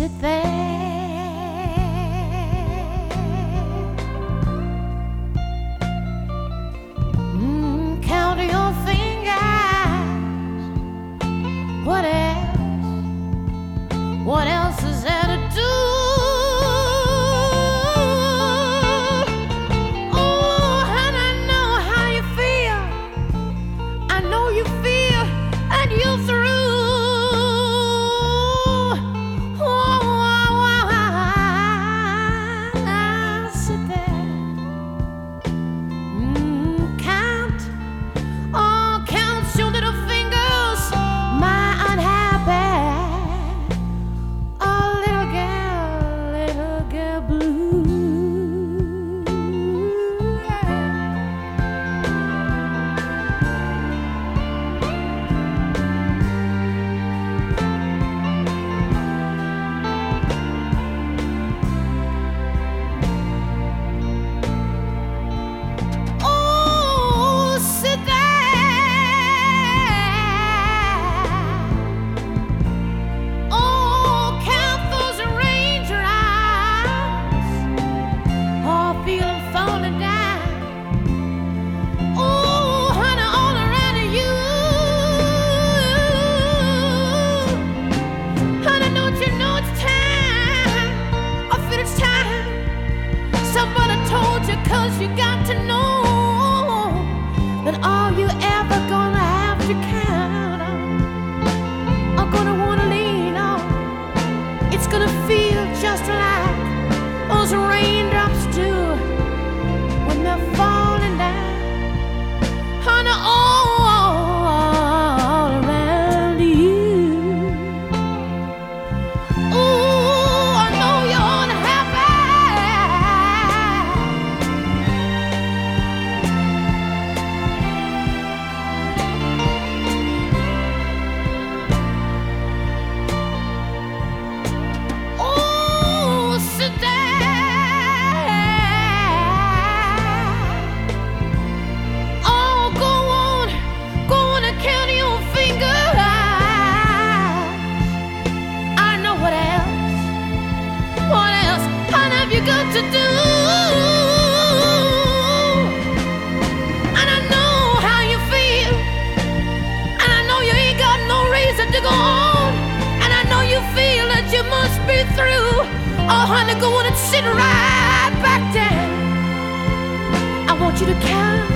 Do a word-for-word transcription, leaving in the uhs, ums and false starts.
sit there. Mm, count your fingers. What else? What else is there to do? Cause you got to know that all you ever gonna have to count on, are gonna wanna lean on. It's gonna feel just like those raindrops do when they're falling down on all around you. Ooh, I know you're unhappy. Got to do, and I know how you feel, and I know you ain't got no reason to go on, and I know you feel that you must be through. Oh honey, go on and sit right back down. I want you to count